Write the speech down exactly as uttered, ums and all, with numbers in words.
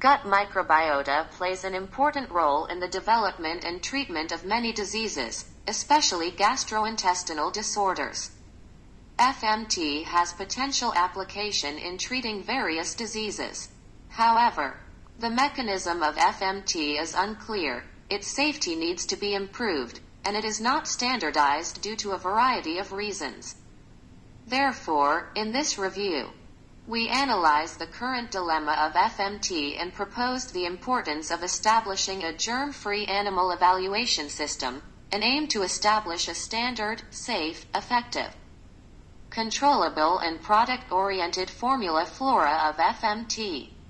gut microbiota plays an important role in the development and treatment of many diseases, especially gastrointestinal disorders. F M T has potential application in treating various diseases. However, the mechanism of F M T is unclear, its safety needs to be improved, and it is not standardized due to a variety of reasons. Therefore, in this review, we analyze the current dilemma of F M T and proposed the importance of establishing a germ-free animal evaluation system, and aim to establish a standard, safe, effective, controllable and product-oriented formula flora of F M T.